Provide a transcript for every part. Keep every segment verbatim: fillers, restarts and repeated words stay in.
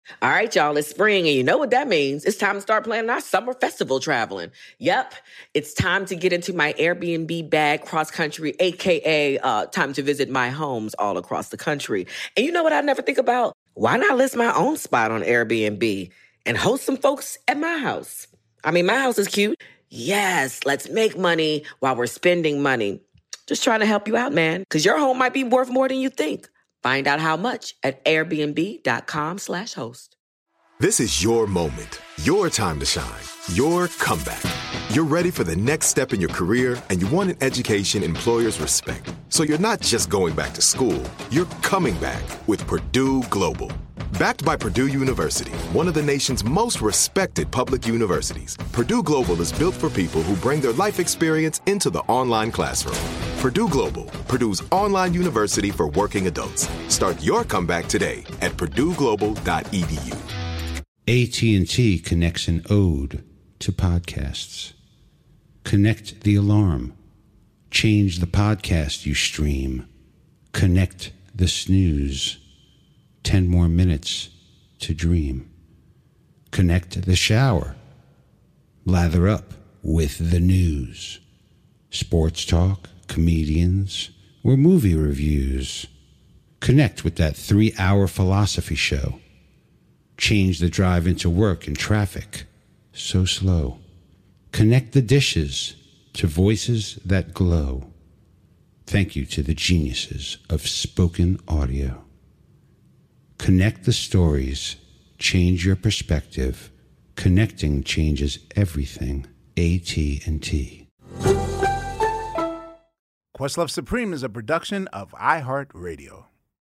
All right, y'all, it's spring, and you know what that means. It's time to start planning our summer festival traveling. Yep, it's time to get into my Airbnb bag cross-country, a k a. Uh, time to visit my homes all across the country. And you know what I never think about? Why not list my own spot on Airbnb and host some folks at my house? I mean, my house is cute. Yes, let's make money while we're spending money. Just trying to help you out, man, because your home might be worth more than you think. Find out how much at airbnb.com slash host. This is your moment, your time to shine, your comeback. You're ready for the next step in your career, and you want an education employers respect. So you're not just going back to school, you're coming back with Purdue Global. Backed by Purdue University, one of the nation's most respected public universities, Purdue Global is built for people who bring their life experience into the online classroom. Purdue Global, Purdue's online university for working adults. Start your comeback today at purdue global dot e d u. A T and T connects an ode to podcasts. Connect the alarm. Change the podcast you stream. Connect the snooze. Ten more minutes to dream. Connect the shower. Lather up with the news. Sports talk, comedians, or movie reviews. Connect with that three-hour philosophy show. Change the drive into work and traffic so slow. Connect the dishes to voices that glow. Thank you to the geniuses of spoken audio. Connect the stories, change your perspective. Connecting changes everything. A T and T. Questlove Supreme is a production of iHeartRadio.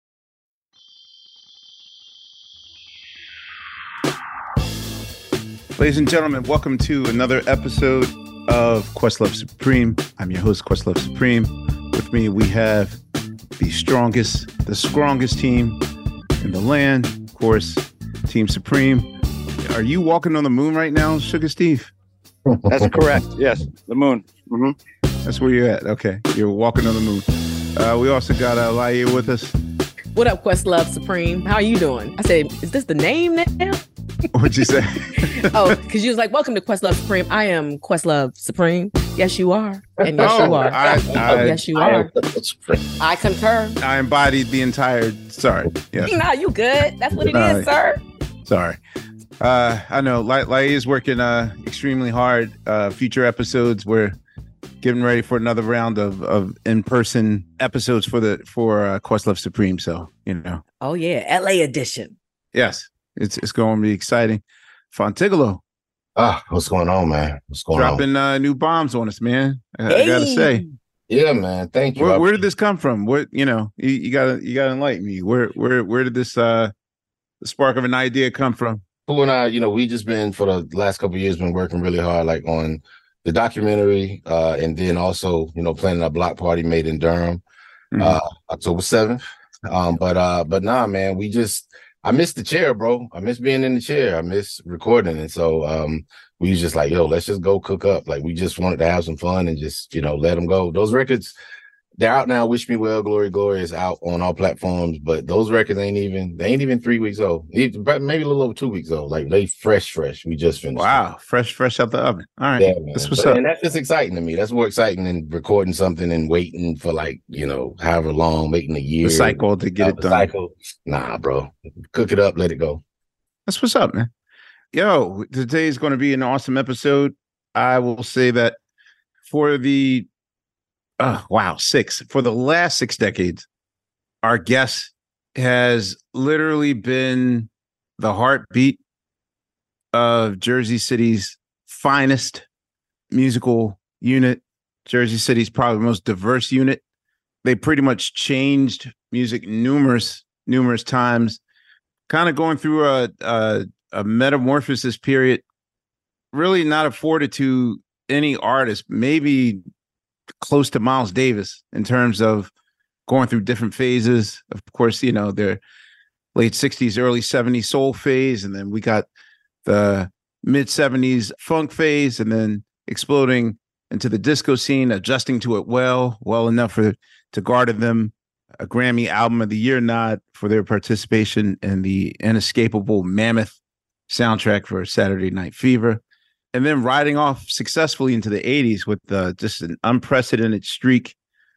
Ladies and gentlemen, welcome to another episode of Questlove Supreme. I'm your host, Questlove Supreme. With me, we have the strongest, the strongest team in the land, of course, Team Supreme. Are you walking on the moon right now, Sugar Steve? That's correct. Yes, the moon. Mm-hmm. That's where you're at. Okay, you're walking on the moon. Uh, we also got uh, Laia with us. What up, Questlove Supreme? How are you doing? I said, is this the name now? What'd you say? Oh, because you was like, welcome to Questlove Supreme. I am Questlove Supreme. Yes, you are. And yes, Oh, you are. I, I, yes, you are. I concur. I embodied the entire. Sorry. Yes. Nah, you good. That's what it Uh, is, sir. Sorry. Uh, I know Laia is working uh, extremely hard. Uh, future episodes, we're getting ready for another round of, of in-person episodes for the for uh, Questlove Supreme. So, you know. Oh, yeah. L A edition. Yes. It's it's going to be exciting. Fontigolo. Ah, what's going on, man? What's going dropping, on? uh, new bombs on us, man. I, Hey. I gotta say. Yeah, man. Thank you. Where, I- where did this come from? What you know? You, you gotta you gotta enlighten me. Where where where did this uh the spark of an idea come from? Pooh and I, you know, we just been for the last couple of years been working really hard, like on the documentary, uh, and then also, you know, planning a block party made in Durham, Mhm. uh, October seventh. Um, but uh, but nah, man, we just I miss the chair, bro. I miss being in the chair. I miss recording, and so um, we was just like, yo, let's just go cook up. Like we just wanted to have some fun and just, you know, let them go. Those records, they're out now. Wish Me Well, Glory, Glory is out on all platforms, but those records ain't even, they ain't even three weeks old. It- Maybe a little over two weeks old. Like they fresh, fresh. We just finished. Wow, fresh fresh out the oven. All right, Yeah, man. that's what's But- up. And that's just exciting to me. That's more exciting than recording something and waiting for like, you know, however long, waiting a year. The cycle to get Uh, it the done. cycle. Nah, bro. Cook it up, let it go. That's what's up, man. Yo, today is going to be an awesome episode. I will say that for the oh wow, six for the last six decades, our guest has literally been the heartbeat of Jersey City's finest musical unit. Jersey City's probably the most diverse unit. They pretty much changed music numerous, numerous times, kind of going through a, a, a metamorphosis period, really not afforded to any artist, maybe close to Miles Davis in terms of going through different phases. Of course, you know, their late sixties, early seventies soul phase, and then we got the mid seventies funk phase, and then exploding into the disco scene, adjusting to it well, well enough for to garner them a Grammy Album of the Year nod for their participation in the inescapable Mammoth soundtrack for Saturday Night Fever. And then riding off successfully into the eighties with uh, just an unprecedented streak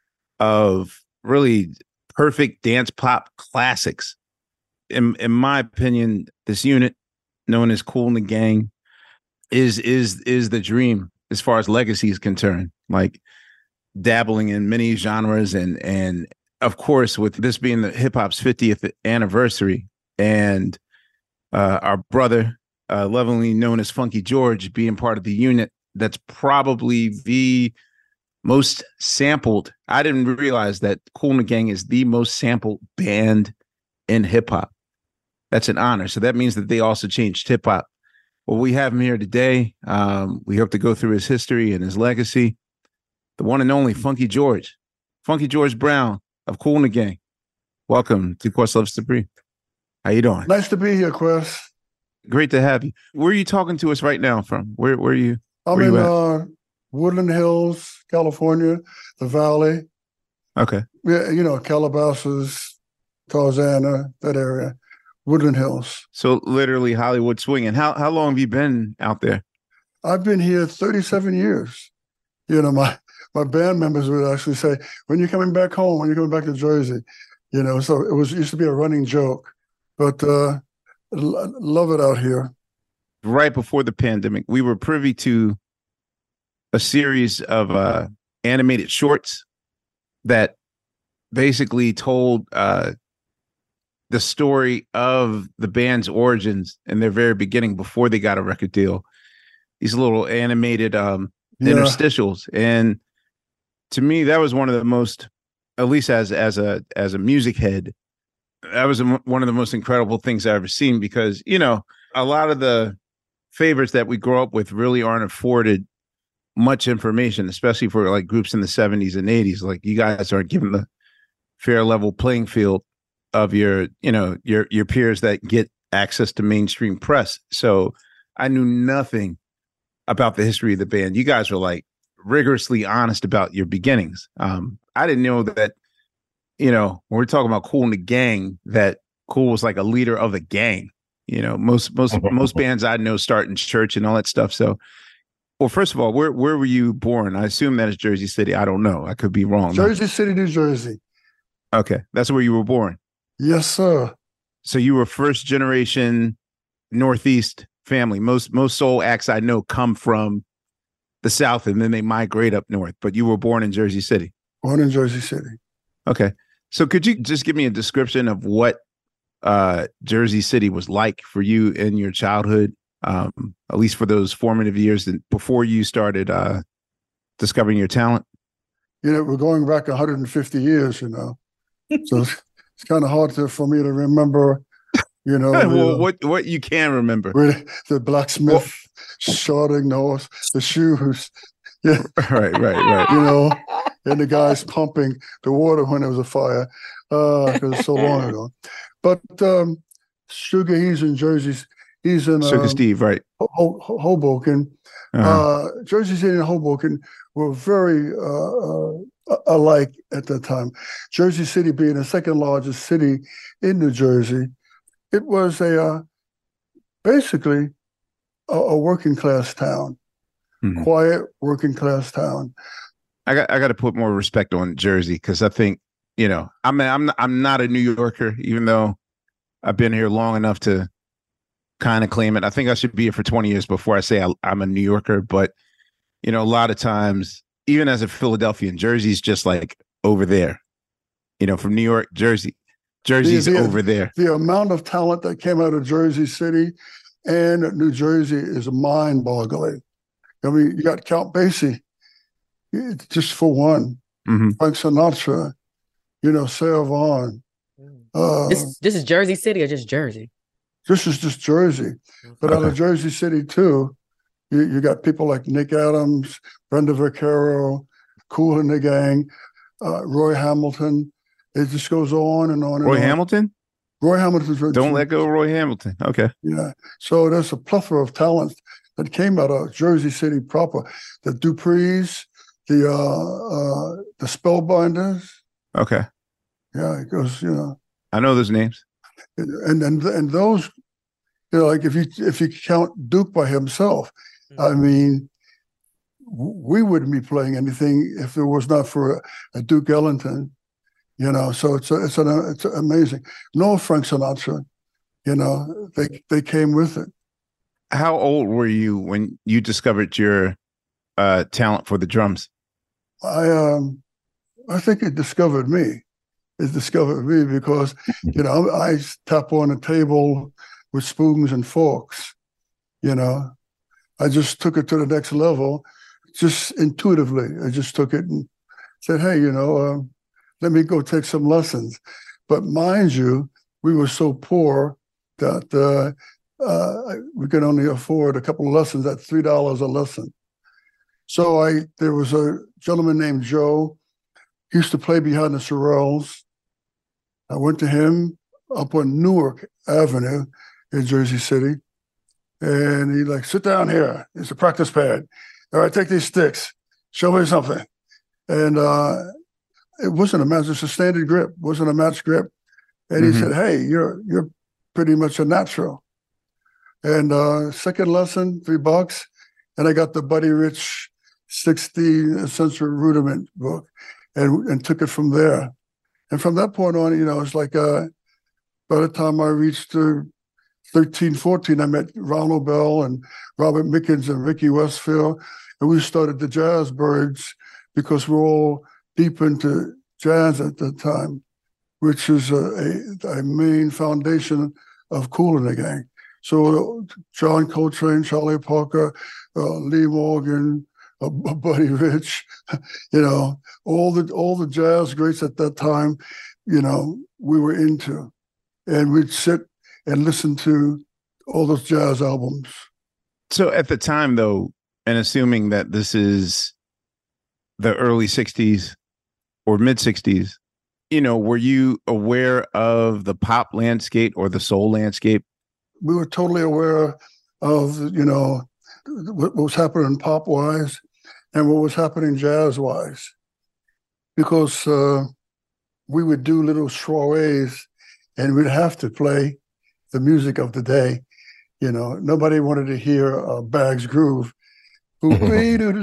of really perfect dance pop classics. In, in my opinion, this unit, known as Kool and the Gang, is is is the dream as far as legacy is concerned. Like dabbling in many genres, and and of course, with this being the hip hop's fiftieth anniversary, and uh, our brother, uh, lovingly known as Funky George, being part of the unit, that's probably the most sampled. I didn't realize that Kool and the Gang is the most sampled band in hip hop. That's an honor. So that means that they also changed hip hop. Well, we have him here today. Um, we hope to go through his history and his legacy. The one and only Funky George, Funky George Brown of Kool and the Gang. Welcome to Questlove Supreme. How you doing? Nice to be here, Quest. Great to have you. Where are you talking to us right now from? Where where are you? I'm where in you uh, Woodland Hills, California, the Valley. Okay. Yeah, you know, Calabasas, Tarzana, that area. Woodland Hills. So literally Hollywood swinging. How how long have you been out there? I've been here thirty-seven years. You know, my my band members would actually say, "When you're coming back home? When you're coming back to Jersey?" You know, so it was it used to be a running joke. But uh, l- love it out here. Right before the pandemic, we were privy to a series of uh, animated shorts that basically told uh, the story of the band's origins and their very beginning before they got a record deal. These little animated um, yeah. interstitials, and to me, that was one of the most, at least as as a as a music head, that was a, one of the most incredible things I've ever seen. Because you know, a lot of the favorites that we grow up with really aren't afforded much information, especially for like groups in the seventies and eighties. Like you guys aren't given the fair level playing field of your, you know, your your peers that get access to mainstream press. So I knew nothing about the history of the band. You guys were like rigorously honest about your beginnings. Um, I didn't know that, you know, when we're talking about Kool and the Gang, that Kool was like a leader of the gang. You know, most most most bands I know start in church and all that stuff. So, well, first of all, where where were you born? I assume that is Jersey City. I don't know. I could be wrong. Jersey City, New Jersey. Okay, that's where you were born. Yes, sir. So you were first generation Northeast family. Most most soul acts I know come from the South and then they migrate up north. But you were born in Jersey City. Born in Jersey City. Okay. So could you just give me a description of what uh, Jersey City was like for you in your childhood, um, at least for those formative years and before you started uh, discovering your talent? You know, we're going back one hundred fifty years, you know. So it's, it's kind of hard to, for me to remember, you know. well, the, what what you can remember. The blacksmith shorting the horse, the shoes. Yeah. Right, right, right. You know, and the guys pumping the water when there was a fire, because uh, it's so long ago. But um, Sugar, he's in Jersey. He's in Sugar um, Steve, right? Ho- Ho- Hoboken. Uh-huh. Uh, Jersey City and Hoboken were very uh, uh, alike at that time. Jersey City being the second largest city in New Jersey, it was a uh, basically a, a working class town, mm-hmm. quiet working class town. I got I got to put more respect on Jersey because I think, you know, I'm I'm I'm not a New Yorker, even though I've been here long enough to kind of claim it. I think I should be here for twenty years before I say I, I'm a New Yorker. But, you know, a lot of times, even as a Philadelphian, Jersey's just like over there, you know, from New York, Jersey, Jersey's the, the, over there. The amount of talent that came out of Jersey City and New Jersey is mind boggling. I mean, you got Count Basie, just for one, mm-hmm. Frank Sinatra, you know, Sarah Vaughan. Uh, this, this is Jersey City or just Jersey? This is just Jersey. But okay. Out of Jersey City, too, you, you got people like Nick Adams, Brenda Vaccaro, Kool and the Gang, uh, Roy Hamilton. It just goes on and on and Roy on. Hamilton? Roy Hamilton. Don't let go of Roy Hamilton. Okay. Yeah. So there's a plethora of talent that came out of Jersey City proper. The Duprees, the uh, uh, the Spellbinders. Okay. Yeah, because you know. I know those names. And and and those, you know, like if you if you count Duke by himself, mm-hmm. I mean, we wouldn't be playing anything if it was not for a, a Duke Ellington, you know. So it's a, it's an it's amazing. No Frank Sinatra, you know, they they came with it. How old were you when you discovered your uh, talent for the drums? I um, I think it discovered me. It discovered me because, you know, I tap on a table with spoons and forks, you know. I just took it to the next level, just intuitively. I just took it and said, hey, you know, uh, let me go take some lessons. But mind you, we were so poor that uh, uh, we could only afford a couple of lessons at three dollars a lesson. So I there was a gentleman named Joe. He used to play behind the Sorrells. I went to him up on Newark Avenue in Jersey City, and he like, sit down here. It's a practice pad. All right, take these sticks. Show me something. And uh, it wasn't a match. It's a standard grip. It wasn't a match grip. And he mm-hmm. said, hey, you're you're pretty much a natural. And uh, second lesson, three bucks. And I got the Buddy Rich sixty Essential Rudiment book and, and took it from there. And from that point on, you know, it's like uh, by the time I reached uh, thirteen, fourteen, I met Ronald Bell and Robert Mickens and Ricky Westfield. And we started the Jazz Birds because we're all deep into jazz at the time, which is a, a, a main foundation of Kool and the Gang. So John Coltrane, Charlie Parker, uh, Lee Morgan, uh, Buddy Rich, you know, all the all the jazz greats at that time, you know, we were into. And we'd sit and listen to all those jazz albums. So at the time, though, and assuming that this is the early sixties or mid sixties, you know, were you aware of the pop landscape or the soul landscape? We were totally aware of, you know, what was happening pop-wise and what was happening jazz-wise. Because uh, we would do little soirees and we'd have to play the music of the day. You know, nobody wanted to hear uh, Bag's Groove. They didn't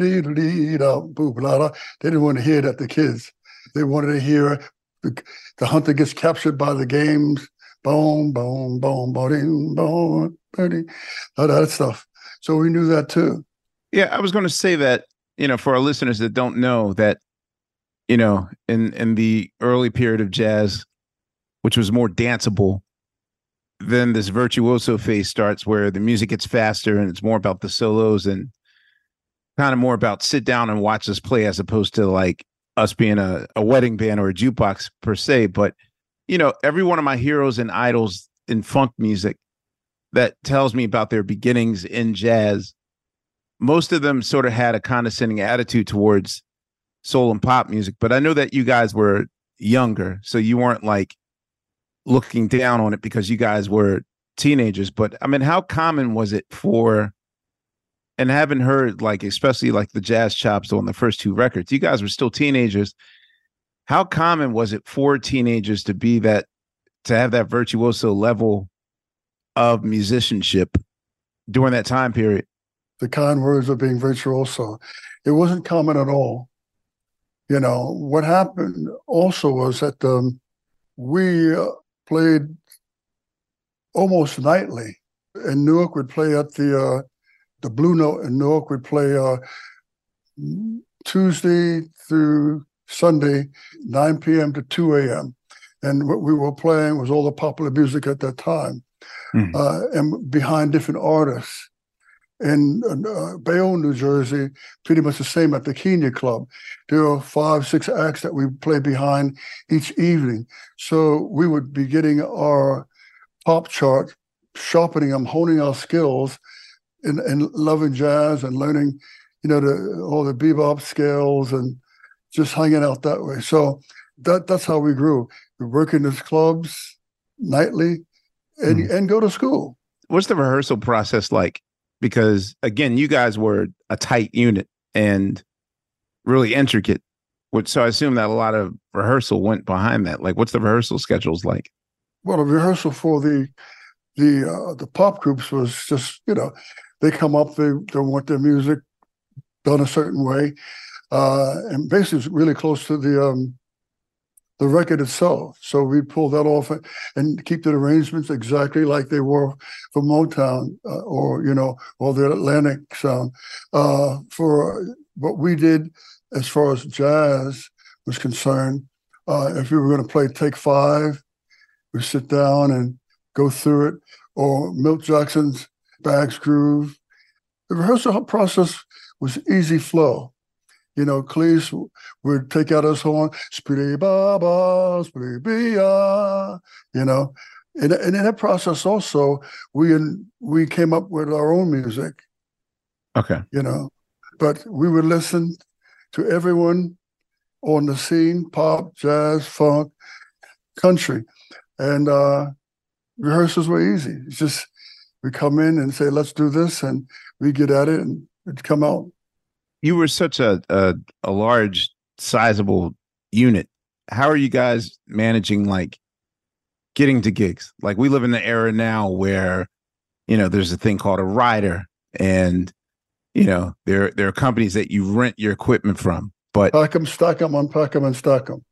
want to hear that, the kids. They wanted to hear the, the hunter gets captured by the games. Boom, boom, boom, boom, boom, boom, all that stuff. So we knew that too. Yeah, I was going to say that, you know, for our listeners that don't know that, you know, in, in the early period of jazz, which was more danceable, then this virtuoso phase starts where the music gets faster and it's more about the solos and kind of more about sit down and watch us play as opposed to like us being a, a wedding band or a jukebox per se. But you know, every one of my heroes and idols in funk music that tells me about their beginnings in jazz, most of them sort of had a condescending attitude towards soul and pop music. But I know that you guys were younger, so you weren't like looking down on it because you guys were teenagers. But I mean, how common was it for, and having heard like, especially like the Jazz Chops on the first two records, you guys were still teenagers. How common was it for teenagers to be that, to have that virtuoso level of musicianship during that time period? The kind words of being virtuoso. It wasn't common at all. You know, what happened also was that um, we uh, played almost nightly. In Newark, we'd play at the, uh, the Blue Note in Newark. We'd play uh, Tuesday through Sunday, nine p.m. to two a.m. And what we were playing was all the popular music at that time, mm. uh, and behind different artists. In uh, Bayonne, New Jersey, pretty much the same at the Kenya Club. There are five, six acts that we play behind each evening. So we would be getting our pop chart, sharpening them, honing our skills in, in loving jazz and learning, you know, the, all the bebop scales and just hanging out that way. So that that's how we grew. We work in these clubs nightly and, mm. and go to school. What's the rehearsal process like? Because, again, you guys were a tight unit and really intricate. Which, so I assume that a lot of rehearsal went behind that. Like, what's the rehearsal schedules like? Well, the rehearsal for the the uh, the pop groups was just, you know, they come up, they, they want their music done a certain way. Uh, and basically it's really close to the um, the record itself. So we pull that off and keep the arrangements exactly like they were for Motown uh, or, you know, or the Atlantic sound. Uh, for what we did as far as jazz was concerned, uh, if we were going to play Take Five, we sit down and go through it, or Milt Jackson's Bags Groove. The rehearsal process was easy flow. You know, Cleese would take out his horn, spitty ba ba, spitty ba, you know. And, and in that process also, we we came up with our own music. Okay. You know, but we would listen to everyone on the scene, pop, jazz, funk, country. And uh, rehearsals were easy. It's just, we come in and say, let's do this, and we get at it, and it'd come out. You were such a, a a large, sizable unit. How are you guys managing, like, getting to gigs? Like, we live in the era now where, you know, there's a thing called a rider, and, you know, there there are companies that you rent your equipment from. But pack them, stack them, unpack them, and stack them.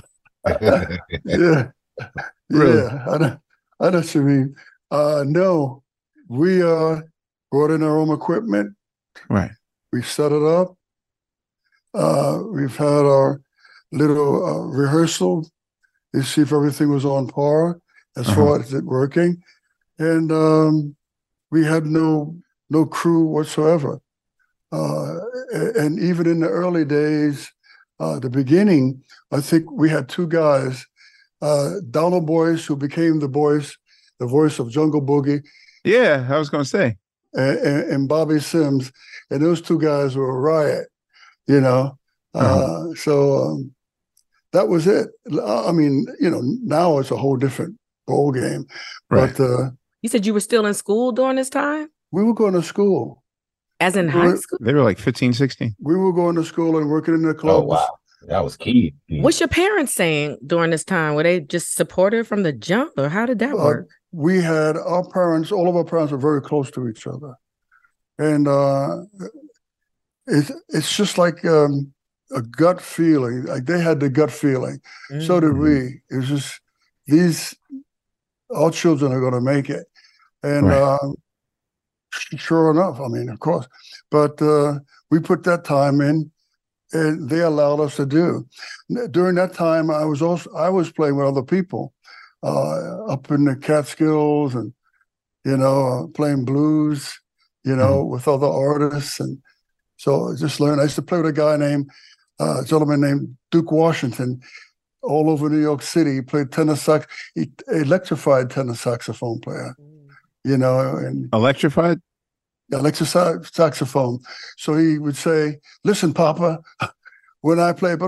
yeah, Really? yeah. I know, I know what you mean. Uh, no, we uh, brought in our own equipment. Right. We set it up. Uh, we've had our little uh, rehearsal to see if everything was on par as Uh-huh. far as it working, and um, we had no no crew whatsoever. Uh, a- and even in the early days, uh, the beginning, I think we had two guys, uh, Donald Boyce, who became the voice, the voice of Jungle Boogie, Yeah, I was going to say. and, and, and Bobby Sims, and those two guys were a riot, you know. Uh-huh. Uh, so um, that was it. I mean, you know, now it's a whole different ball game. Right. But uh, You said you were still in school during this time? we were going to school. As in We high were- school? They were like fifteen, sixteen. We were going to school and working in the clubs. Oh wow, that was key. What's your parents saying during this time? Were they just supportive from the jump, or how did that Uh, work? we had our parents, all of our parents were very close to each other. And uh, it's, it's just like um, a gut feeling. Like they had the gut feeling. So did we. It was just, these, our children are going to make it. And Right. um, sure enough, I mean, of course. But uh, we put that time in, and they allowed us to do. During that time, I was also I was playing with other people uh, up in the Catskills, and you know, uh, playing blues, you know, with other artists, and so I just learned. I used to play with a guy named uh, a gentleman named Duke Washington, all over New York City. He played tenor sax, he electrified tenor saxophone player, you know, and Electrified? electric sa- saxophone. So he would say, "Listen, Papa, when I play,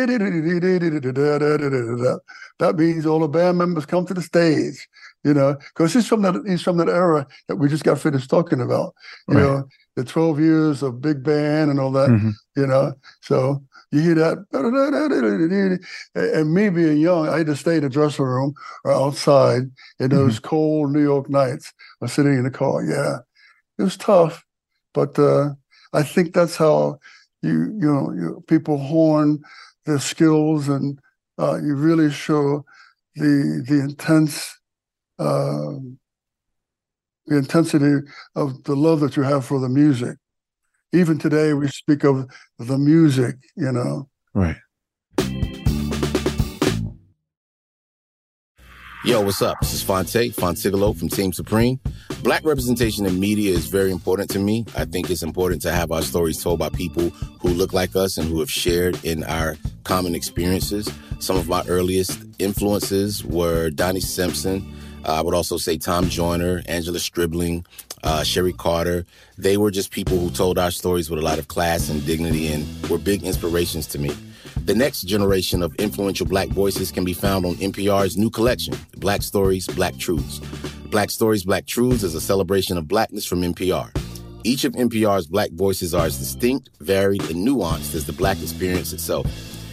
that means all the band members come to the stage, you know, because he's from that he's from that era that we just got finished talking about, you Right. know, the twelve years of big band and all that, Mhm. you know. So you hear that, and me being young, I had to stay in the dressing room or outside in those cold New York nights, or sitting in the car. Yeah. It was tough, but uh, I think that's how you you know you, people hone their skills, and uh, you really show the the intense uh, the intensity of the love that you have for the music. Even today, we speak of the music, you know. Right. Yo, what's up? This is Fonte, Fontigolo from Team Supreme. Black representation in media is very important to me. I think it's important to have our stories told by people who look like us and who have shared in our common experiences. Some of my earliest influences were Donnie Simpson. Uh, I would also say Tom Joyner, Angela Stribling, uh, Sherry Carter. They were just people who told our stories with a lot of class and dignity and were big inspirations to me. The next generation of influential Black voices can be found on N P R's new collection, Black Stories, Black Truths. Black Stories, Black Truths is a celebration of Blackness from N P R. Each of N P R's Black voices are as distinct, varied, and nuanced as the Black experience itself.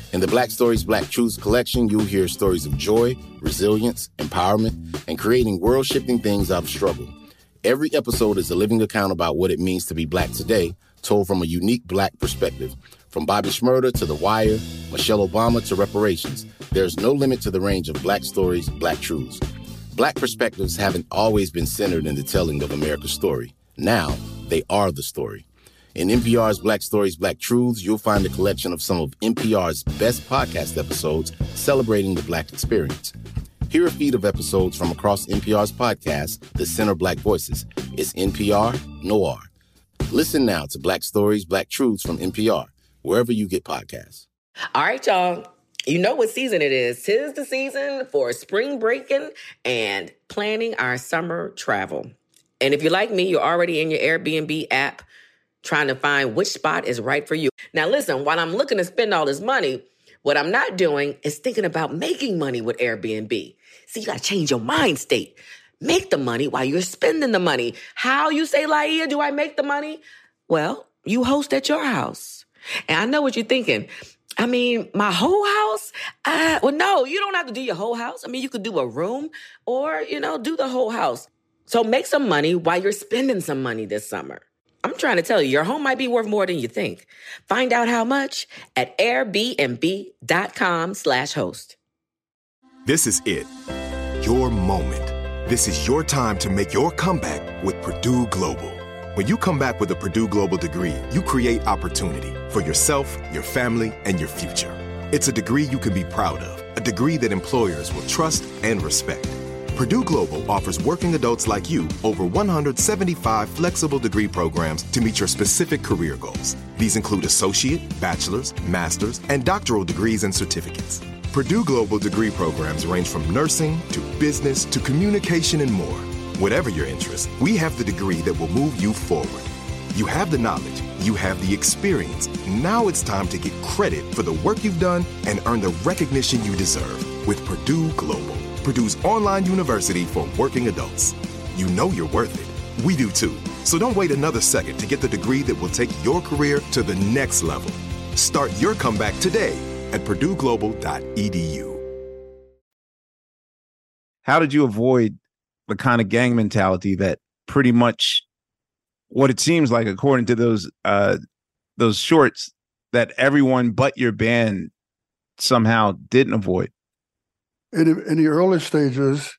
In the Black Stories, Black Truths collection, you'll hear stories of joy, resilience, empowerment, and creating world-shifting things out of struggle. Every episode is a living account about what it means to be Black today, told from a unique Black perspective. From Bobby Shmurda to The Wire, Michelle Obama to reparations, there's no limit to the range of Black Stories, Black Truths. Black perspectives haven't always been centered in the telling of America's story. Now, they are the story. In N P R's Black Stories, Black Truths, you'll find a collection of some of N P R's best podcast episodes celebrating the Black experience. Hear a feed of episodes from across N P R's podcast, The Center Black Voices. It's N P R Noir. Listen now to Black Stories, Black Truths from N P R, wherever you get podcasts. All right, y'all. You know what season it is. 'Tis the season for spring breaking and planning our summer travel. And if you're like me, you're already in your Airbnb app trying to find which spot is right for you. Now, listen, while I'm looking to spend all this money, what I'm not doing is thinking about making money with Airbnb. See, you got to change your mind state. Make the money while you're spending the money. How, you say, Laia, do I make the money? Well, you host at your house. And I know what you're thinking. I mean, my whole house? Uh, well, no, you don't have to do your whole house. I mean, you could do a room or, you know, do the whole house. So make some money while you're spending some money this summer. I'm trying to tell you, your home might be worth more than you think. Find out how much at airbnb.com slash host. This is it. Your moment. This is your time to make your comeback with Purdue Global. When you come back with a Purdue Global degree, you create opportunity for yourself, your family, and your future. It's a degree you can be proud of, a degree that employers will trust and respect. Purdue Global offers working adults like you over one hundred seventy-five flexible degree programs to meet your specific career goals. These include associate, bachelor's, master's, and doctoral degrees and certificates. Purdue Global degree programs range from nursing to business to communication and more. Whatever your interest, we have the degree that will move you forward. You have the knowledge, you have the experience. Now it's time to get credit for the work you've done and earn the recognition you deserve with Purdue Global, Purdue's online university for working adults. You know you're worth it. We do too. So don't wait another second to get the degree that will take your career to the next level. Start your comeback today at purdue global dot e d u. How did you avoid the kind of gang mentality that pretty much what it seems like, according to those uh, those shorts, that everyone but your band somehow didn't avoid? In, in the early stages,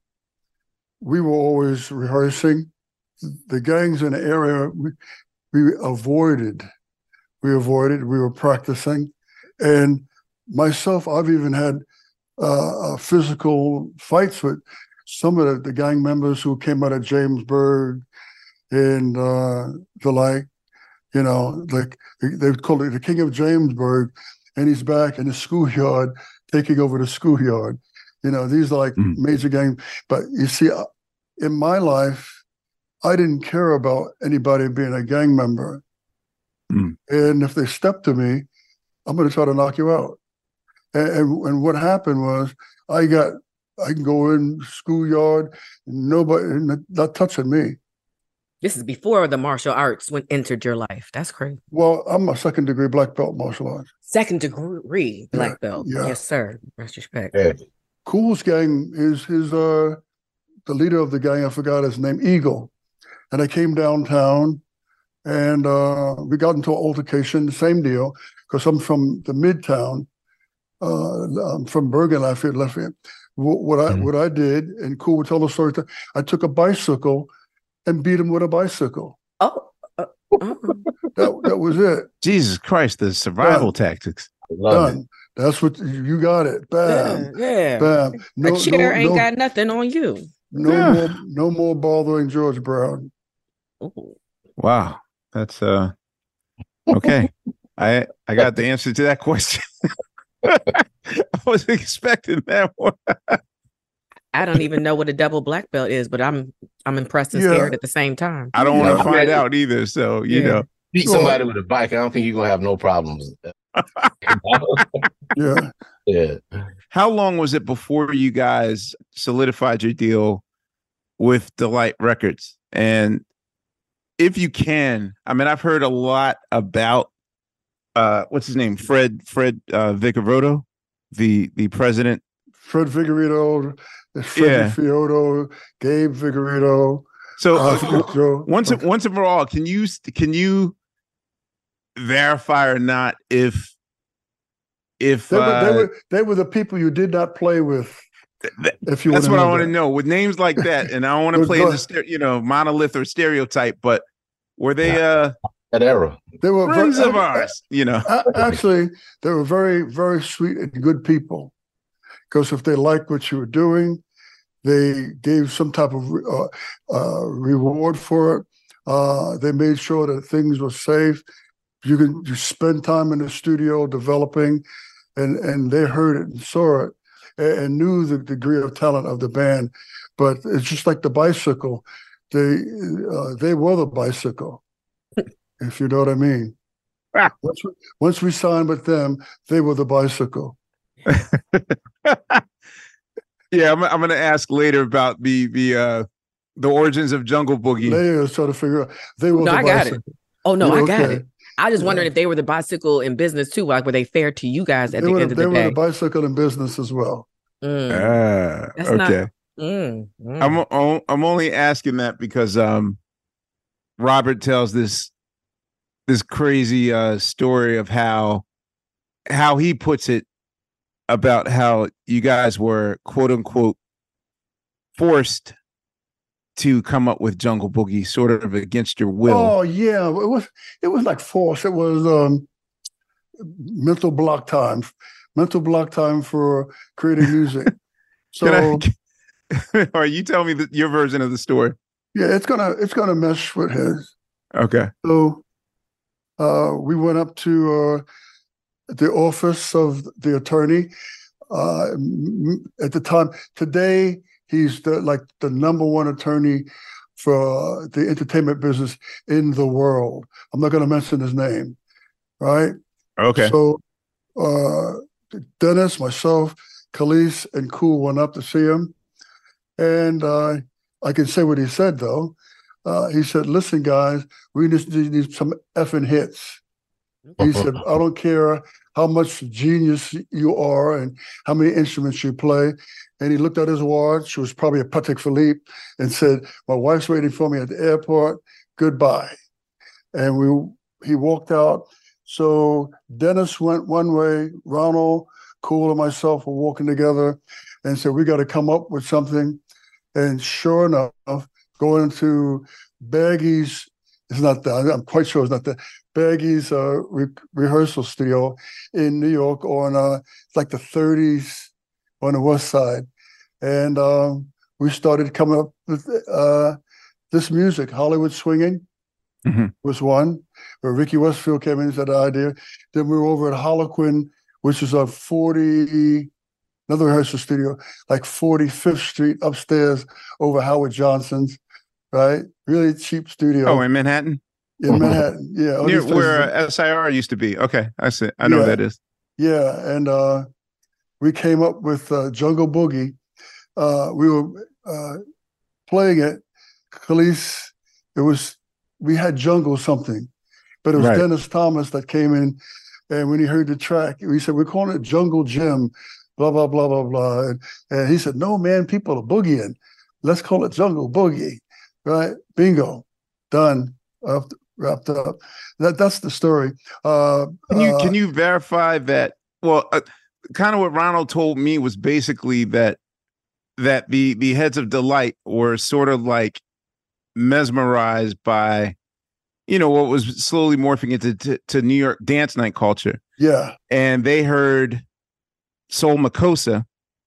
we were always rehearsing. The gangs in the area, we, we avoided. We avoided. We were practicing. And myself, I've even had uh, physical fights with some of the, the gang members who came out of Jamesburg and uh, the like. You know, like they call it the King of Jamesburg, and he's back in the schoolyard taking over the schoolyard. You know, these are like mm. major gangs. But you see, in my life, I didn't care about anybody being a gang member. Mm. And if they step to me, I'm going to try to knock you out. And, and, and what happened was I got, I can go in schoolyard, nobody, not touching me. This is before the martial arts went entered your life. That's crazy. Well, I'm a second degree black belt martial arts. Second degree black yeah, belt. Yeah. Yes, sir. Respect. Yeah. Cool's gang is his, uh, the leader of the gang, I forgot his name, Eagle. And I came downtown and uh, we got into an altercation, same deal, because I'm from the Midtown. Uh, I'm from Bergen, Lafayette, Lafayette. What, what I mm-hmm. what I did, and Cool would tell the story, I took a bicycle and beat him with a bicycle. Oh. Uh, uh. that, that was it. Jesus Christ, the survival Done. tactics. Done. It. That's what, you got it. Bam. Yeah. yeah. Bam. No, a chair no, ain't no, got nothing on you. No yeah. more no more bothering George Brown. Ooh. Wow. That's uh okay. I I got the answer to that question. I wasn't expecting that one. I don't even know what a double black belt is, but I'm I'm impressed and Yeah. scared at the same time. I don't want to Yeah. find out either. So, you Yeah. know. Beat somebody with a bike, I don't think you're gonna have no problems. Yeah. Yeah. How long was it before you guys solidified your deal with Delight Records? And if you can, I mean, I've heard a lot about uh, what's his name? Fred Fred uh, Vicaroto, the the president. Fred Vigorito, Frederick Yeah. Fioto, Gabe Vigorito. So Uh, uh, Joe- once once and for all, can you can you verify or not if if They were, uh, they were they were the people you did not play with. th- If you that's wanna what I know want to that. know with names like that, and I don't want to Go- play go in the ster- you know monolith or stereotype, but were they uh That era. They were friends very, of ours? You know, a- Actually, they were very, very sweet and good people. Because if they liked what you were doing, they gave some type of uh, uh, reward for it. Uh, they made sure that things were safe. You can you spend time in the studio developing, and and they heard it and saw it, and, and knew the degree of talent of the band. But it's just like the bicycle; they uh, they were the bicycle, if you know what I mean. Ah. Once we, once we signed with them, they were the bicycle. yeah, I'm I'm gonna ask later about the the uh the origins of Jungle Boogie. Later, trying to figure out they were No, the I got it. bicycle. Oh no, Yeah, I got okay. it. I just Yeah. wondered if they were the bicycle in business too. Like, were they fair to you guys at They the were, end of they the were day? the bicycle in business as well. Mm, Ah, That's okay. not- mm, mm. I'm o- I'm only asking that because um Robert tells this this crazy uh story of how how he puts it about how you guys were quote unquote forced to come up with Jungle Boogie sort of against your will. Oh yeah, it was it was like force. It was um, mental block time, mental block time for creating music. So Can I, or you tell me the, your version of the story. yeah, it's gonna it's gonna mesh with his. Okay. So uh, we went up to uh, the office of the attorney. Uh, m- at the time, today he's the like the number one attorney for uh, the entertainment business in the world. I'm not going to mention his name, right? Okay. So uh, Dennis, myself, Khalees, and Cool went up to see him, and uh, I can say what he said though. Uh, he said, "Listen, guys, we just need some effing hits." He said, "I don't care how much genius you are and how many instruments you play." And he looked at his watch, it was probably a Patek Philippe, and said, "My wife's waiting for me at the airport. Goodbye." And we he walked out. So Dennis went one way, Ronald, Cool, and myself were walking together and said, "We got to come up with something." And sure enough, going into Baggy's, it's not that, I'm quite sure it's not that, Baggy's uh, re- rehearsal studio in New York on uh, it's like the thirties on the west side. And um, we started coming up with uh, this music, Hollywood Swinging Mhm. was one, where Ricky Westfield came in and had the idea. Then we were over at Harlequin, which is a forty, another rehearsal studio, like forty-fifth Street upstairs over Howard Johnson's, right? Really cheap studio. Oh, in Manhattan? In Manhattan, yeah. all Near these places. where uh, S I R used to be. Okay. I see. I know Yeah. where that is. Yeah, and uh, we came up with uh, Jungle Boogie. Uh, we were uh, playing it. Khalees, it was, we had Jungle something, but it was Right. Dennis Thomas that came in, and when he heard the track, we said, "We're calling it Jungle Jim," blah, blah, blah, blah, blah. And, and he said, "No, man, people are boogieing. Let's call it Jungle Boogie," right? Bingo. Done. Up, wrapped up. That That's the story. Uh, Can you uh, can you verify that? Well, uh, kind of what Ronald told me was basically that that the the Heads of Delight were sort of like mesmerized by, you know, what was slowly morphing into to, to New York dance night culture, yeah. and they heard Soul Makossa,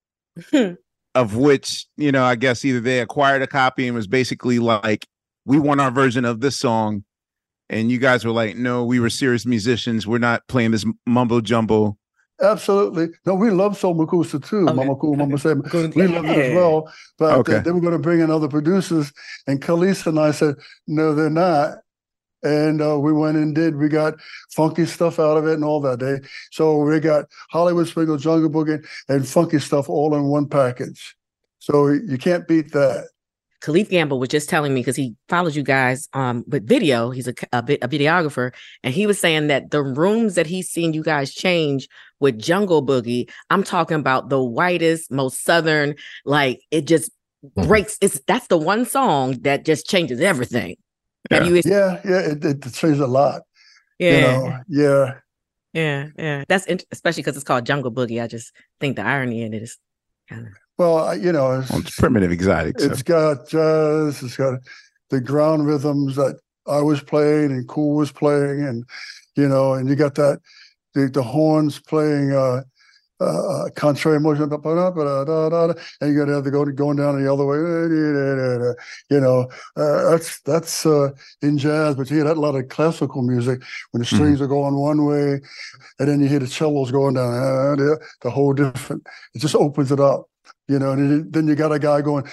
of which, you know, I guess either they acquired a copy and was basically like, "We want our version of this song." And you guys were like, "No, we were serious musicians. We're not playing this mumbo jumbo." Absolutely. No, we love Soul Makusa too. Okay. Mama Cool, Mama Sam. Good. We loved it as Yeah. well. But Okay. they, they were going to bring in other producers. And Khalees and I said, "No, they're not." And uh, we went and did. We got funky stuff out of it and all that day. So we got Hollywood Swing, Jungle Boogie, and funky stuff all in one package. So you can't beat that. Khalif Gamble was just telling me, because he follows you guys um with video. He's a, a, a videographer, and he was saying that the rooms that he's seen you guys change with Jungle Boogie, I'm talking about the whitest, most southern, like it just breaks. It's that's the one song that just changes everything. Yeah. Have you? Yeah, yeah, it, it changed a lot. Yeah, you know, yeah, yeah, yeah. That's int- especially because it's called Jungle Boogie. I just think the irony in it is kind of. Well, you know, it's, well, it's primitive exotic. It's so. got jazz. It's got the ground rhythms that I was playing and Cool was playing, and you know, and you got that the, the horns playing uh, uh, contrary motion, and you got to have the go going down the other way. You know, uh, that's that's uh, in jazz, but you hear that a lot of classical music when the strings mm-hmm. are going one way, and then you hear the cellos going down. Uh, the whole different. It just opens it up. You know, and then you got a guy going,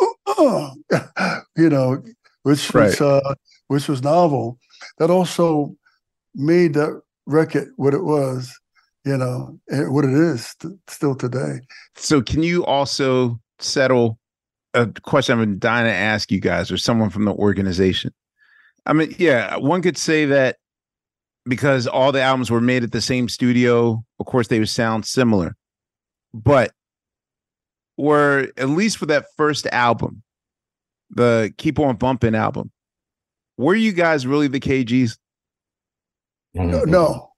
you know, which right. which, uh, which was novel. That also made that record what it was, you know, and what it is t- still today. So, can you also settle a question I've been dying to ask you guys, or someone from the organization? I mean, yeah, one could say that because all the albums were made at the same studio, of course, they would sound similar, but were, at least for that first album, the Keep On Bumpin' album, were you guys really the K Gs? No. no.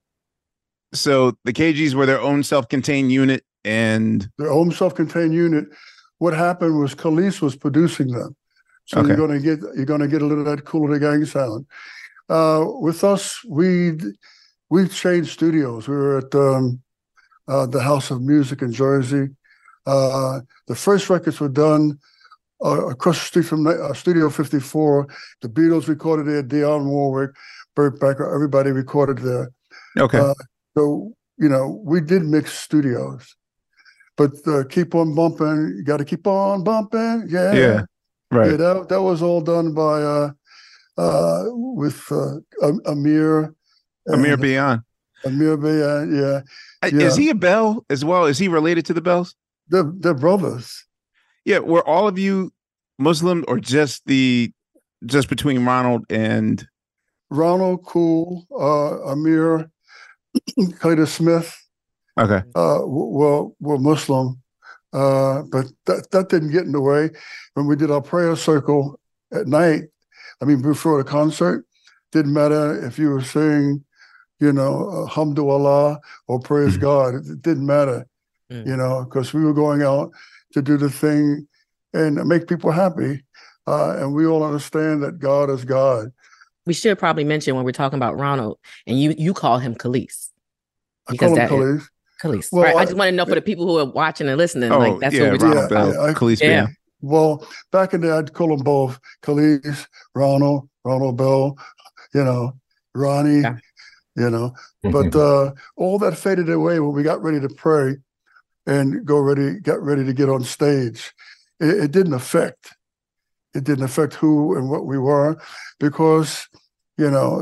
So the K Gs were their own self-contained unit, and their own self-contained unit. What happened was Khalees was producing them, so okay. you're going to get you're going to get a little of that Kool and the Gang sound. Uh, with us, we we changed studios. We were at um, uh, the House of Music in Jersey. Uh, the first records were done uh, across the street from uh, Studio fifty-four. The Beatles recorded there, Dionne Warwick, Burt Bacharach, everybody recorded there. Okay. Uh, so, you know, we did mix studios. But uh, Keep On Bumping, you got to keep on bumping. Yeah. Yeah, right. Yeah, that, that was all done by, uh, uh, with uh, Amir. Amir Bayan. Amir Bayan, yeah. yeah. Is he a Bell as well? Is he related to the Bells? They're, they're brothers. Yeah, were all of you Muslim, or just the just between Ronald and Ronald, Cool, uh, Amir, Clayton Smith? Okay, uh, were were Muslim, uh, but that that didn't get in the way. When we did our prayer circle at night, I mean before the concert, didn't matter if you were saying, you know, Alhamdulillah or Praise mm-hmm. God. It, it didn't matter. Mm. You know, because we were going out to do the thing and make people happy. Uh, and we all understand that God is God. We should probably mention when we're talking about Ronald, and you you call him Khalees. I call him Khalees. Is, Khalees. Well, right. I, I just want to know for the people who are watching and listening, oh, like that's yeah, what we're talking yeah, about. Yeah, Khalees yeah. yeah. Well, back in the day, I'd call them both Khalees, Ronald, Ronald Bell, you know, Ronnie, yeah. you know. But uh, all that faded away when we got ready to pray and go ready, got ready to get on stage. It, it didn't affect. It didn't affect who and what we were, because, you know,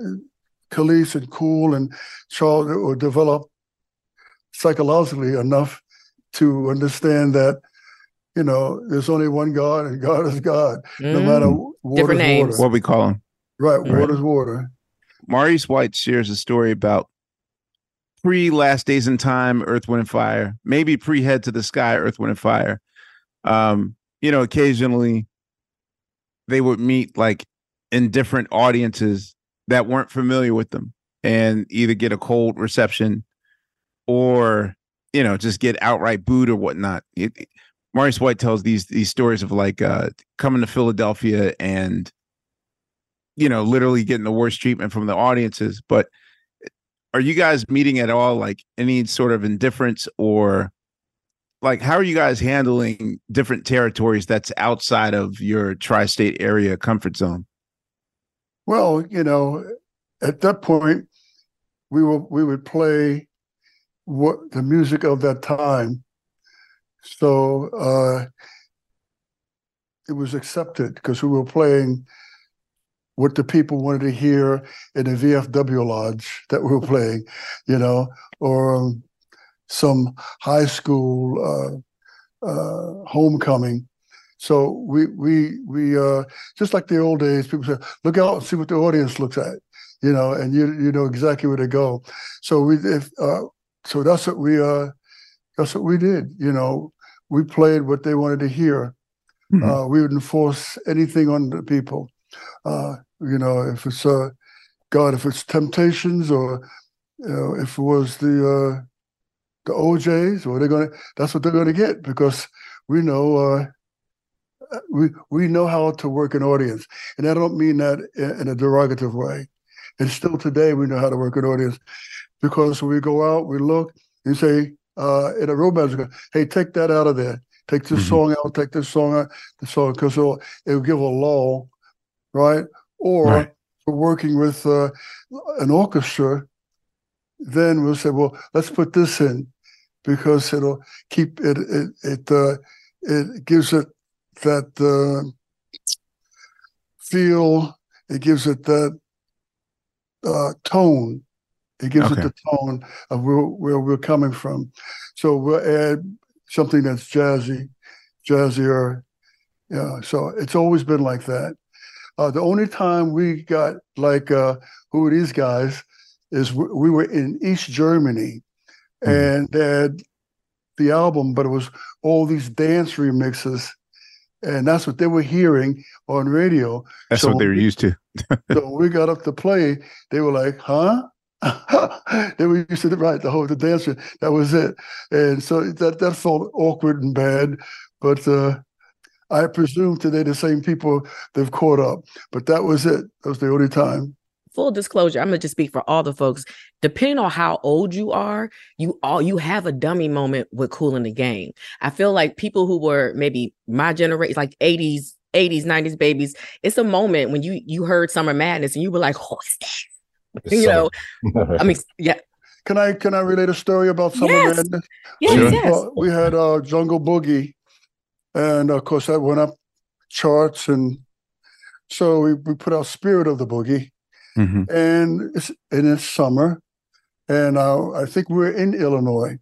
Khalees and Cool and Charles were developed psychologically enough to understand that, you know, there's only one God and God is God. Mm. No matter water is water. What we call him. Right, water is water. Maurice White shares a story about pre-Last Days in Time, Earth, Wind, and Fire, maybe pre-Head to the Sky, Earth, Wind, and Fire. Um, you know, occasionally they would meet like in different audiences that weren't familiar with them and either get a cold reception or, you know, just get outright booed or whatnot. It, it, Maurice White tells these these stories of like uh, coming to Philadelphia and, you know, literally getting the worst treatment from the audiences. But are you guys meeting at all like any sort of indifference, or like how are you guys handling different territories that's outside of your tri-state area comfort zone? Well, you know, at that point, we will we would play what the music of that time. So uh, it was accepted because we were playing what the people wanted to hear in the V F W lodge that we were playing, you know, or um, some high school uh, uh, homecoming. So we we we uh, just like the old days, people say, look out and see what the audience looks at, you know, and you you know exactly where to go. So we if uh, so that's what we uh that's what we did. You know, we played what they wanted to hear. Mm-hmm. Uh, we wouldn't force anything on the people. Uh, you know, if it's uh, God, if it's Temptations, or you know, if it was the uh, the O Js, or they're gonna, that's what they're gonna get, because we know uh, we we know how to work an audience, and I don't mean that in, in a derogative way. And still today, we know how to work an audience, because when we go out, we look and say uh, in a romance, hey, take that out of there. Take this mm-hmm. song out, take this song out, the song, because it'll, it'll give a lull, right? Or right. we're working with uh, an orchestra, then we'll say, well, let's put this in, because it'll keep it, it, it, uh, it gives it that uh, feel, it gives it that uh, tone, it gives okay. it the tone of where, where we're coming from. So we'll add something that's jazzy, jazzier. Yeah, so it's always been like that. Uh, the only time we got like, uh, who are these guys, is we, we were in East Germany, mm-hmm. and they had the album, but it was all these dance remixes, and that's what they were hearing on radio. That's so what they were we, used to. So when we got up to play, they were like, huh? They were used to the right the whole the dancer. That was it, and so that that felt awkward and bad. But uh, I presume today the same people they've caught up. But that was it. That was the only time. Full disclosure, I'm gonna just speak for all the folks. Depending on how old you are, you all you have a dummy moment with Kool and the Gang. I feel like people who were maybe my generation, like eighties, eighties, nineties babies, it's a moment when you you heard Summer Madness and you were like, what's that? You know, I mean, yeah. Can I can I relate a story about Summer yes. Madness? Yes, we, yes. Uh, we had uh, Jungle Boogie, and of course that went up charts, and so we, we put out Spirit of the Boogie, mm-hmm. and it's and it's summer, and uh, I think we're in Illinois,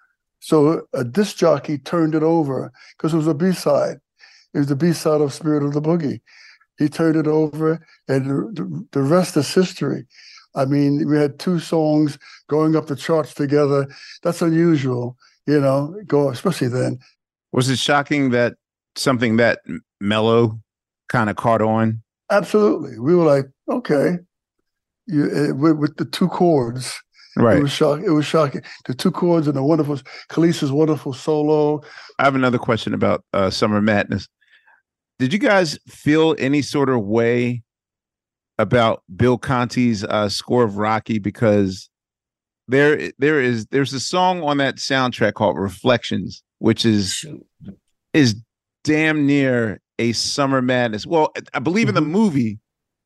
so a disc jockey turned it over because it was a B side. It was the B side of Spirit of the Boogie. He turned it over, and the, the rest is history. I mean, we had two songs going up the charts together. That's unusual, you know, go especially then. Was it shocking that something that mellow kind of caught on? Absolutely. We were like, okay, you, uh, with, with the two chords. Right. It was shocking. It was shocking. The two chords and the wonderful, Khalees's wonderful solo. I have another question about uh, Summer Madness. Did you guys feel any sort of way about Bill Conti's uh, score of Rocky? Because there, there is there's a song on that soundtrack called Reflections, which is is damn near a Summer Madness. Well, I believe mm-hmm. in the movie,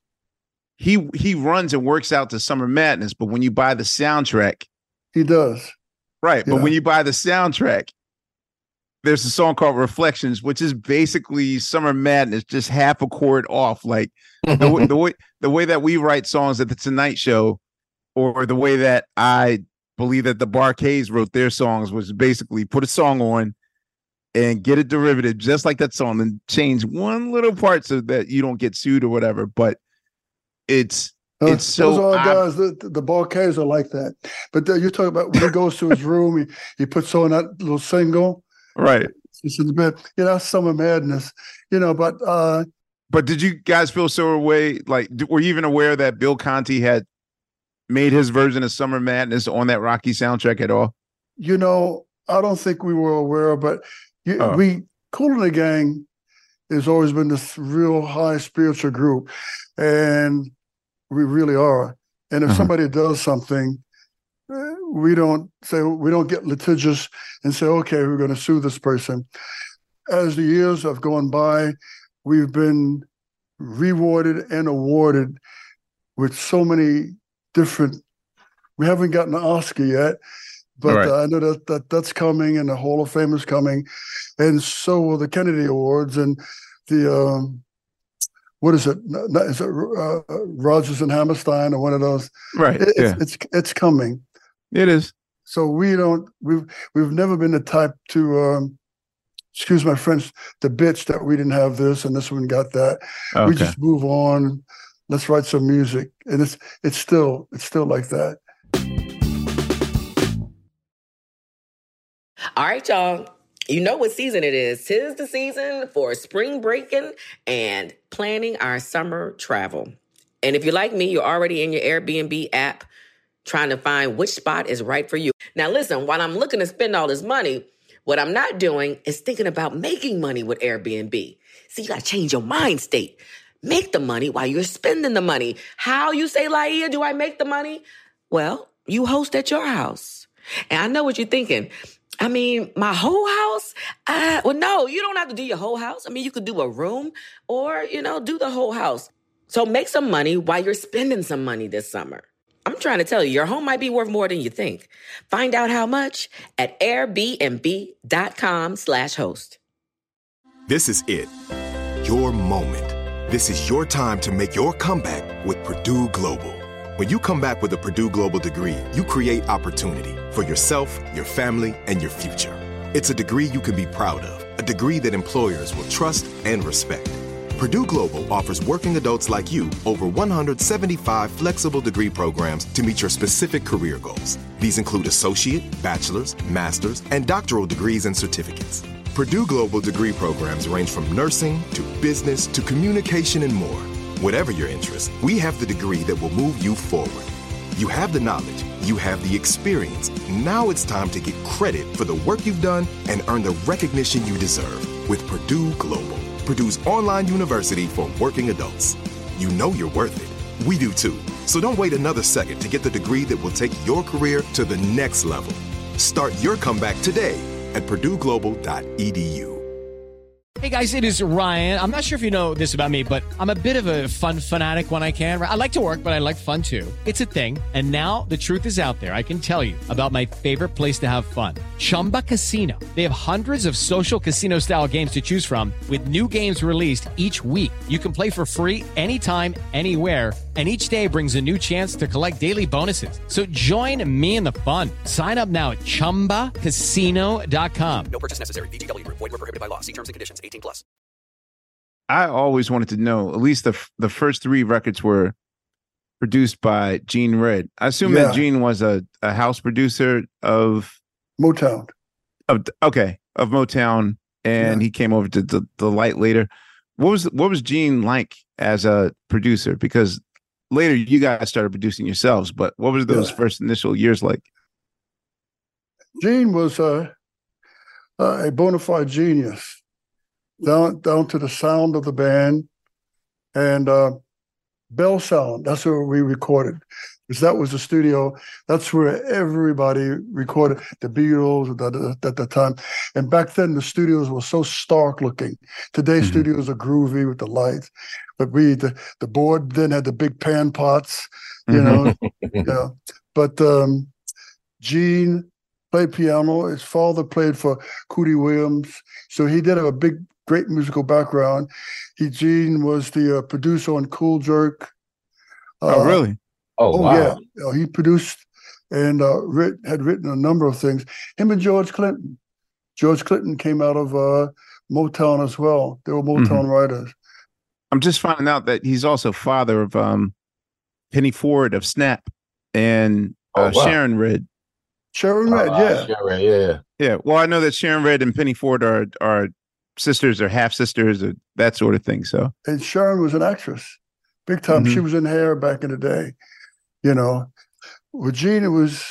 he he runs and works out to Summer Madness, but when you buy the soundtrack, he does. Right, yeah. But when you buy the soundtrack, there's a song called Reflections, which is basically Summer Madness, just half a chord off. Like the, the way the way that we write songs at the Tonight Show, or the way that I believe that the Bar-Kays wrote their songs, was basically put a song on and get a derivative just like that song and change one little part so that you don't get sued or whatever. But it's Uh, it's so those are ob- guys. The, the Bar-Kays are like that. But the, you're talking about when he goes to his room, he, he puts on that little single. Right. It's in the bed. You know, Summer Madness. You know, but uh, but did you guys feel so away? Like, were you even aware that Bill Conti had made his version of Summer Madness on that Rocky soundtrack at all? You know, I don't think we were aware, but you, oh. we Kool and the Gang has always been this real high spiritual group, and we really are. And if uh-huh. somebody does something, we don't say we don't get litigious and say, okay, we're going to sue this person. As the years have gone by, we've been rewarded and awarded with so many different. We haven't gotten an Oscar yet, but right. uh, I know that, that that's coming, and the Hall of Fame is coming, and so will the Kennedy Awards and the. Um, What is it? Is it uh, Rogers and Hammerstein or one of those? Right. It, yeah. It's, it's it's coming. It is. So we don't. We've we've never been the type to um, excuse my French, the bitch that we didn't have this and this one got that. Okay. We just move on. Let's write some music. And it's it's still it's still like that. All right, y'all. You know what season it is. 'Tis the season for spring breaking and planning our summer travel. And if you're like me, you're already in your Airbnb app trying to find which spot is right for you. Now, listen, while I'm looking to spend all this money, what I'm not doing is thinking about making money with Airbnb. See, you got to change your mind state. Make the money while you're spending the money. How, you say, Laia, do I make the money? Well, you host at your house. And I know what you're thinking. I mean, my whole house? Uh, well, no, you don't have to do your whole house. I mean, you could do a room or, you know, do the whole house. So make some money while you're spending some money this summer. I'm trying to tell you, your home might be worth more than you think. Find out how much at airbnb.com slash host. This is it. Your moment. This is your time to make your comeback with Purdue Global. When you come back with a Purdue Global degree, you create opportunity for yourself, your family, and your future. It's a degree you can be proud of, a degree that employers will trust and respect. Purdue Global offers working adults like you over one hundred seventy-five flexible degree programs to meet your specific career goals. These include associate, bachelor's, master's, and doctoral degrees and certificates. Purdue Global degree programs range from nursing to business to communication and more. Whatever your interest, we have the degree that will move you forward. You have the knowledge, you have the experience. Now it's time to get credit for the work you've done and earn the recognition you deserve with Purdue Global, Purdue's online university for working adults. You know you're worth it. We do too. So don't wait another second to get the degree that will take your career to the next level. Start your comeback today at purdue global dot e d u. Hey guys, it is Ryan. I'm not sure if you know this about me, but I'm a bit of a fun fanatic when I can. I like to work, but I like fun too. It's a thing. And now the truth is out there. I can tell you about my favorite place to have fun. Chumba Casino. They have hundreds of social casino style games to choose from with new games released each week. You can play for free anytime, anywhere. And each day brings a new chance to collect daily bonuses. So join me in the fun. Sign up now at chumba casino dot com. No purchase necessary. V G W Group. Void where prohibited by law. See terms and conditions. eighteen plus. I always wanted to know, at least the the first three records were produced by Gene Redd. I assume Yeah. that Gene was a, a house producer of Motown. of okay of Motown, and Yeah. he came over to the, the Light later. What was what was Gene like as a producer? Because later you guys started producing yourselves, but what was those Yeah. first initial years like? Gene was uh, uh, a bona fide genius, down down to the sound of the band, and uh, Bell Sound. That's where we recorded, because that was the studio. That's where everybody recorded. The Beatles at the, at the time, and back then the studios were so stark looking. Today's Mhm. studios are groovy with the lights, but we the, the board then had the big pan pots, you know. Yeah, but um, Gene played piano. His father played for Cootie Williams, so he did have a big, great musical background. He Gene was the uh, producer on Cool Jerk. Oh, Uh, really? Oh, Oh wow. yeah, You know, he produced and uh, writ, had written a number of things. Him and George Clinton. George Clinton came out of uh, Motown as well. They were Motown writers. I'm just finding out that he's also father of um, Penny Ford of Snap and Oh, uh, wow. Sharon Redd. Sharon Redd, Uh, yeah. sure, right, yeah. Yeah, well, I know that Sharon Redd and Penny Ford are are sisters or half sisters or that sort of thing. So And Sharon was an actress, big time. She Mhm. was in Hair back in the day, you know. With Gene, it was,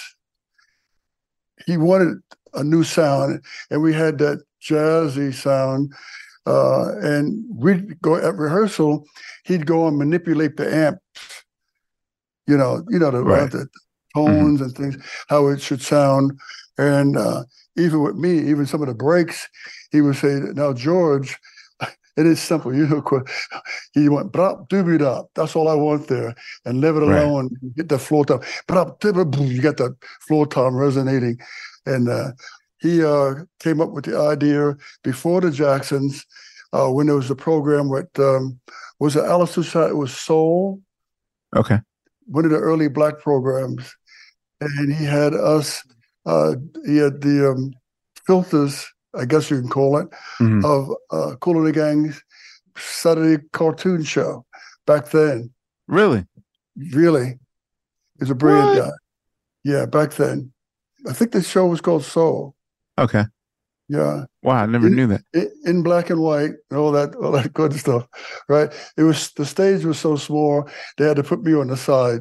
he wanted a new sound, and we had that jazzy sound. Uh, and we'd go at rehearsal, he'd go and manipulate the amps, you know, you know, the, uh, Right. the tones and things, how it should sound. And uh, even with me, even some of the breaks, he would say, now, George, it is simple. You know, qu- he went, brap, doobie dop. That's all I want there. And leave it Right. alone. Get the floor tom. Brap, dibba, boom, you got the floor tom resonating. And uh, he uh, came up with the idea before the Jacksons, uh, when there was a program with, um, was it Alice Touchard? It was Soul, okay, one of the early black programs. And he had us, uh, he had the um, filters I guess you can call it, mm-hmm. of uh, Kool and the Gang's Saturday cartoon show back then. Really? Really. He's a brilliant what? guy. Yeah, back then. I think the show was called Soul. Okay. Yeah. Wow, I never in, knew that. In, in black and white and all that, all that good stuff, right? It was the stage was so small they had to put me on the side.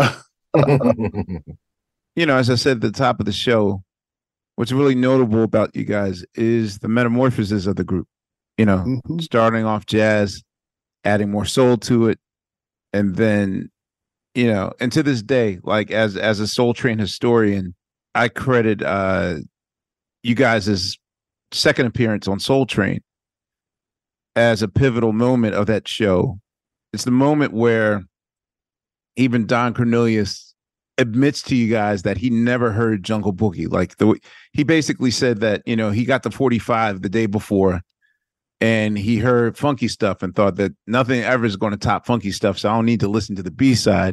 You know, as I said at the top of the show, what's really notable about you guys is the metamorphosis of the group. You know, mm-hmm. starting off jazz, adding more soul to it, and then, you know, and to this day, like as as a Soul Train historian, I credit uh, you guys' second appearance on Soul Train as a pivotal moment of that show. It's the moment where even Don Cornelius admits to you guys that he never heard Jungle Boogie. Like the he basically said that, you know, he got the forty-five the day before and he heard Funky Stuff and thought that nothing ever is going to top Funky Stuff, so I don't need to listen to the B-side.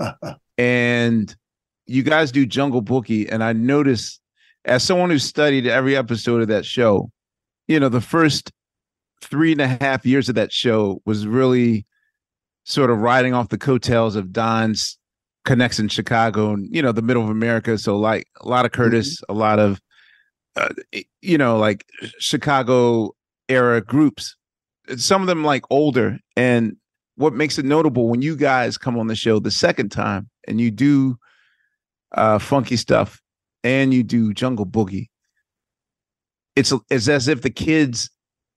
And you guys do Jungle Boogie, and I noticed, as someone who studied every episode of that show, you know, the first three and a half years of that show was really sort of riding off the coattails of Don's connects in Chicago and, you know, the middle of America. So like a lot of Curtis, mm-hmm. a lot of, uh, you know, like Chicago era groups, some of them like older. And what makes it notable when you guys come on the show the second time and you do uh, Funky Stuff and you do Jungle Boogie, it's, it's as if the kids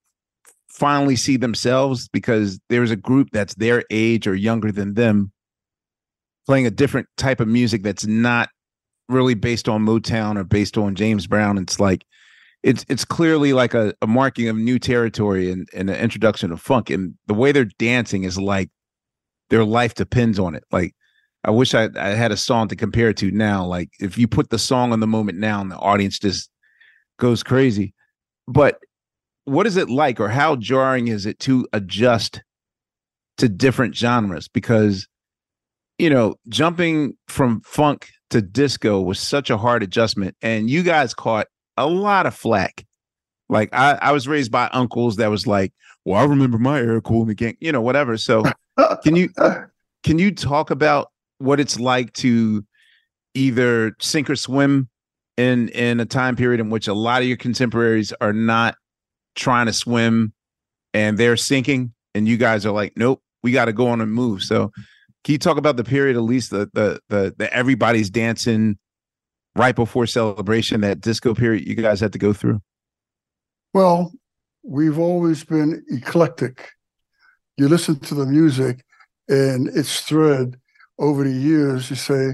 finally see themselves, because there's a group that's their age or younger than them playing a different type of music that's not really based on Motown or based on James Brown. It's like, it's it's clearly like a, a marking of new territory and, and an introduction of funk. And the way they're dancing is like their life depends on it. Like, I wish I, I had a song to compare it to now. Like, if you put the song on the moment now and the audience just goes crazy. But what is it like, or how jarring is it to adjust to different genres? Because, you know, jumping from funk to disco was such a hard adjustment, and you guys caught a lot of flack. Like, I, I was raised by uncles that was like, well, I remember my era, Kool and the Gang, you know, whatever. So can you can you talk about what it's like to either sink or swim in in a time period in which a lot of your contemporaries are not trying to swim and they're sinking, and you guys are like, nope, we got to go on and move? So can you talk about the period, at least the the the, the everybody's dancing right before Celebration, that disco period you guys had to go through? Well, we've always been eclectic. You listen to the music and its thread over the years, you say,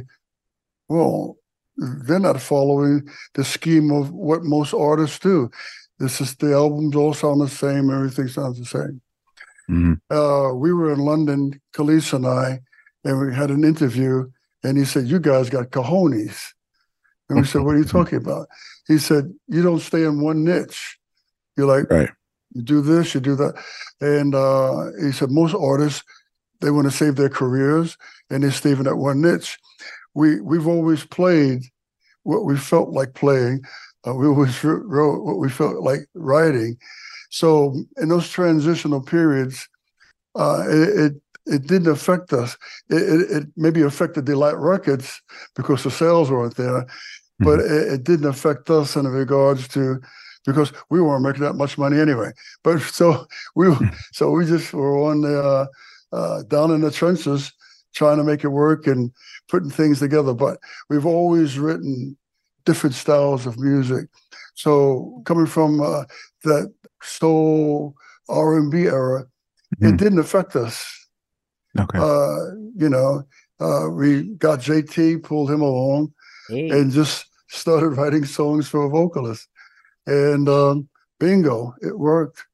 well, they're not following the scheme of what most artists do. This is, the albums all sound the same. Everything sounds the same. Mm-hmm. Uh, we were in London, Khalees and I, and we had an interview, and he said, you guys got cojones. And we said, what are you talking about? He said, you don't stay in one niche. You're like, right. You do this, you do that. And uh, he said, most artists, they want to save their careers, and they stay in that one niche. We, we've always played what we felt like playing. Uh, we always wrote what we felt like writing. So in those transitional periods, uh, it, it it didn't affect us. It, it, it maybe affected Delight Records because the sales weren't there, mm-hmm. but it, it didn't affect us in regards to, because we weren't making that much money anyway. But so we so we just were on the uh, uh, down in the trenches trying to make it work and putting things together. But we've always written different styles of music. So coming from uh, that soul R and B era, mm-hmm. it didn't affect us. Okay. Uh, you know, uh, we got J T, pulled him along, hey. and just started writing songs for a vocalist. And um, bingo, it worked.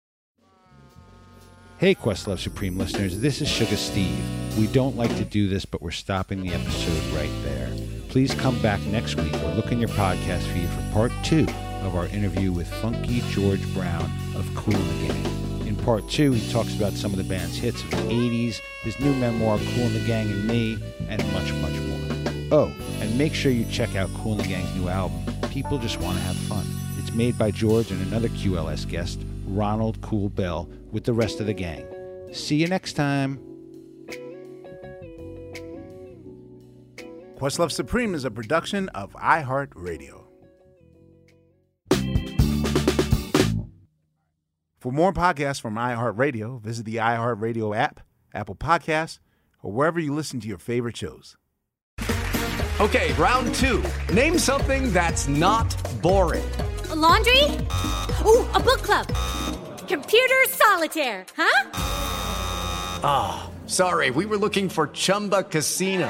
Hey, Questlove Supreme listeners, this is Sugar Steve. We don't like to do this, but we're stopping the episode right there. Please come back next week or look in your podcast feed for part two of our interview with Funky George Brown of Kool and the Gang. In part two, he talks about some of the band's hits of the eighties, his new memoir, Kool and the Gang and Me, and much, much more. Oh, and make sure you check out Kool and the Gang's new album, People Just Want to Have Fun. It's made by George and another Q L S guest, Ronald Cool Bell, with the rest of the gang. See you next time. Questlove Supreme is a production of iHeartRadio. For more podcasts from iHeartRadio, visit the iHeartRadio app, Apple Podcasts, or wherever you listen to your favorite shows. Okay, round two. Name something that's not boring. A laundry? Ooh, a book club. Computer solitaire, huh? Ah, oh, sorry, we were looking for Chumba Casino.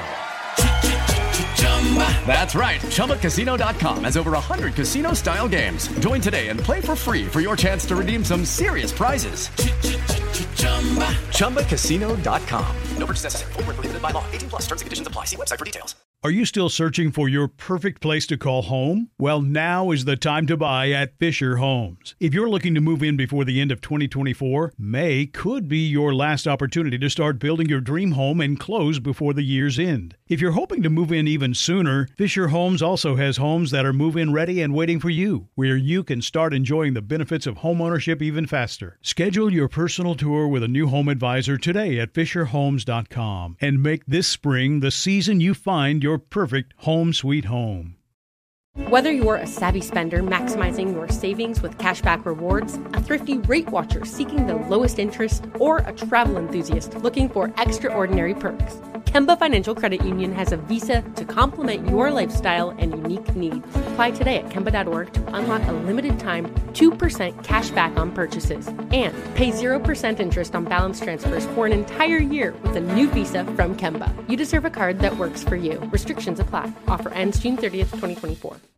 That's right. Chumba Casino dot com has over one hundred casino-style games. Join today and play for free for your chance to redeem some serious prizes. Chumba Casino dot com. No purchase necessary. Void where prohibited by law. eighteen plus. Terms and conditions apply. See website for details. Are you still searching for your perfect place to call home? Well, now is the time to buy at Fisher Homes. If you're looking to move in before the end of twenty twenty-four, May could be your last opportunity to start building your dream home and close before the year's end. If you're hoping to move in even sooner, Fisher Homes also has homes that are move-in ready and waiting for you, where you can start enjoying the benefits of homeownership even faster. Schedule your personal tour with a new home advisor today at fisher homes dot com and make this spring the season you find your perfect home sweet home. Whether you're a savvy spender maximizing your savings with cashback rewards, a thrifty rate watcher seeking the lowest interest, or a travel enthusiast looking for extraordinary perks, Kemba Financial Credit Union has a visa to complement your lifestyle and unique needs. Apply today at Kemba dot org to unlock a limited time two percent cash back on purchases and pay zero percent interest on balance transfers for an entire year with a new visa from Kemba. You deserve a card that works for you. Restrictions apply. Offer ends June thirtieth, twenty twenty-four.